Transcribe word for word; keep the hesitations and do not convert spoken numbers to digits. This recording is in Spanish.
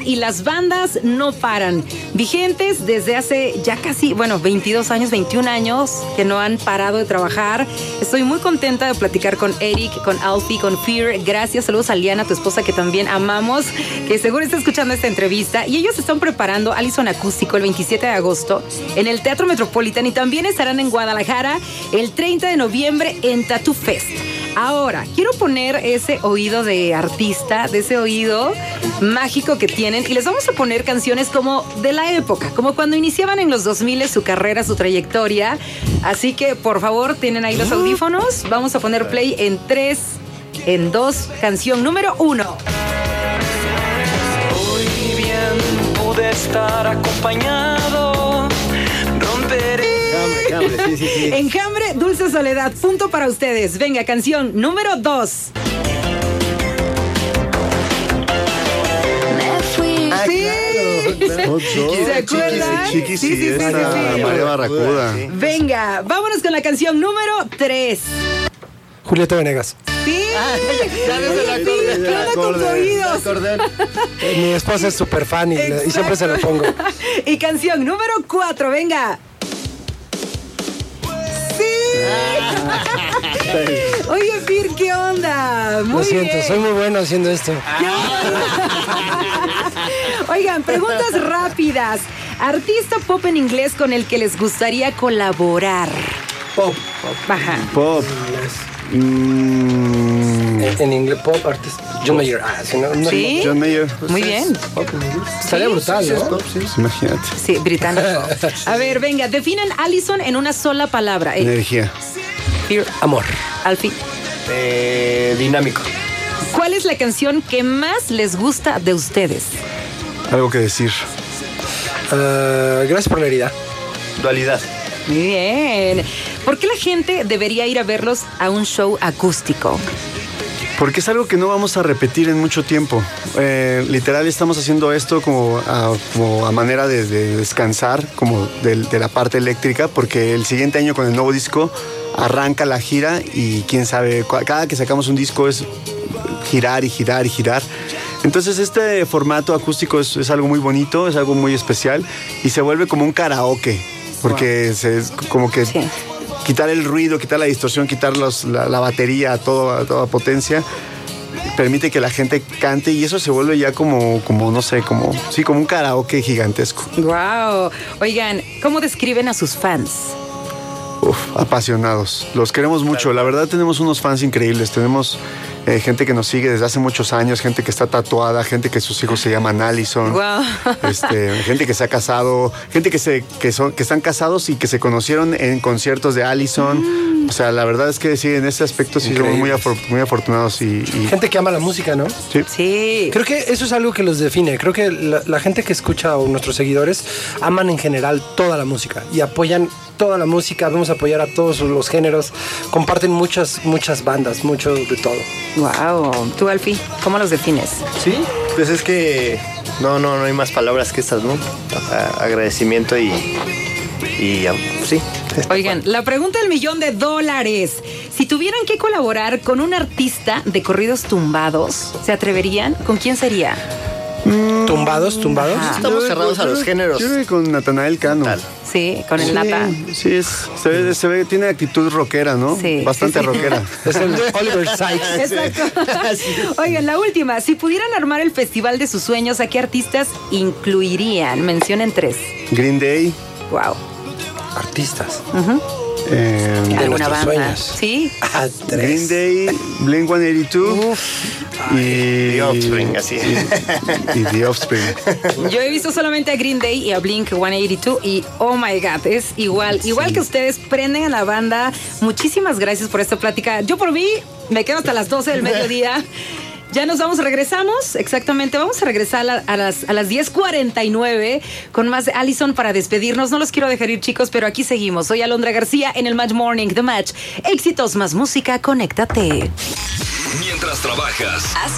y las bandas no paran. Vigentes desde hace ya casi, bueno, veintidós años, veintiún años que no han parado de trabajar. Estoy muy contenta de platicar con Eric, con Alfie, con Fear. Gracias, saludos a Liana, tu esposa, que también amamos, que seguro está escuchando esta entrevista. Y ellos están preparando Allison Acústico el veintisiete de agosto en el Teatro Metropolitan y también estarán en Guadalajara el treinta de noviembre en Tattoo Fest. Ahora, quiero poner ese oído de artista, de ese oído mágico que tienen, y les vamos a poner canciones como de la época, como cuando iniciaban en los dos mil su carrera, su trayectoria. Así que, por favor, tienen ahí los audífonos. Vamos a poner play en tres, en dos, canción número uno. Hoy bien pude estar acompañado, romperé. Enjambre, sí, sí, sí. Enjambre, Dulce Soledad, punto para ustedes. Venga, canción número dos. Ah, Sí. claro. ¿Se acuerdan? Chiqui, sí, Sí, sí, sí, esta, sí, sí. María Barracuda. Sí. Venga, vámonos con la canción número tres. Julieta Venegas. Sí. Ya ves el acorde. ¿Qué onda con tus oídos? Acordeón. Eh, Mi esposa es súper fan y, le- y siempre se la pongo. Y canción número cuatro, venga. Oye, Fir, ¿qué onda? Muy Lo siento, bien. soy muy bueno haciendo esto. Oigan, preguntas rápidas. Artista pop en inglés con el que les gustaría colaborar. Pop. Ajá. Pop. Mm, En, en inglés, pop artist. John Mayer. Ah, sí, no, no, Sí. John Mayer. Muy bien. Pop en inglés. Estaría brutal, ¿no? Pues imagínate. Sí, británico. A ver, venga, definan Allison en una sola palabra. Eh, Energía. Fear, Amor. Alfie. Eh, dinámico. ¿Cuál es la canción que más les gusta de ustedes? Algo que decir. Ah, gracias por la herida. Dualidad. Muy bien. ¿Por qué la gente debería ir a verlos a un show acústico? Porque es algo que no vamos a repetir en mucho tiempo. Eh, literal, estamos haciendo esto como a, como a manera de, de descansar, como de, de la parte eléctrica, porque el siguiente año con el nuevo disco arranca la gira y quién sabe, cada que sacamos un disco es girar y girar y girar. Entonces este formato acústico es, es algo muy bonito, es algo muy especial y se vuelve como un karaoke, porque wow. se, es como que... Sí. Quitar el ruido, quitar la distorsión, quitar los, la, la batería a, todo, a toda potencia, permite que la gente cante y eso se vuelve ya como, como no sé, como, sí, como un karaoke gigantesco. Wow. Oigan, ¿cómo describen a sus fans? Uf, apasionados. Los queremos mucho. La verdad tenemos unos fans increíbles. Tenemos eh, gente que nos sigue desde hace muchos años, gente que está tatuada, gente que sus hijos se llaman Allison, wow. este, gente que se ha casado, gente que se que son que están casados y que se conocieron en conciertos de Allison. Mm. O sea, la verdad es que sí, en ese aspecto sí somos muy, afor muy afortunados y, y gente que ama la música, ¿no? Sí. Sí. Creo que eso es algo que los define. Creo que la, la gente que escucha o nuestros seguidores aman en general toda la música y apoyan toda la música, vamos a apoyar a todos los géneros, comparten muchas, muchas bandas, mucho de todo. Wow. Tú, Alfie, ¿cómo los defines? Sí, pues es que no, no, no hay más palabras que estas, ¿no? Agradecimiento y, y sí. Oigan, la pregunta del millón de dólares. Si tuvieran que colaborar con un artista de corridos tumbados, ¿se atreverían? ¿Con quién sería? Mm, ¿Tumbados, tumbados? Ah, estamos cerrados a los géneros. Yo creo que con Natanael Cano. Tal. Sí, con el sí, Nata. Sí, es, se, ve, se ve, tiene actitud rockera, ¿no? Sí. Bastante sí, sí. rockera. Es el Oliver Sykes. Exacto. Oigan, la última. Si pudieran armar el festival de sus sueños, ¿a qué artistas incluirían? Mencionen tres. Green Day. Wow. Artistas. Uh-huh. Eh, ¿Alguna banda? Sueños. Sí. Ah, Green Day, Blink ciento ochenta y dos. Uf. Y The Offspring, así. Y, y The Offspring. Yo he visto solamente a Green Day y a Blink ciento ochenta y dos y oh my God, es igual, igual sí. que ustedes, prenden a la banda. Muchísimas gracias por esta plática. Yo por mí me quedo hasta las doce del mediodía. Ya nos vamos, regresamos, exactamente, vamos a regresar a, la, a las, a las diez cuarenta y nueve con más de Allison para despedirnos. No los quiero dejar ir, chicos, pero aquí seguimos. Soy Alondra García en el Match Morning, The Match. Éxitos más música, conéctate. Mientras trabajas, haz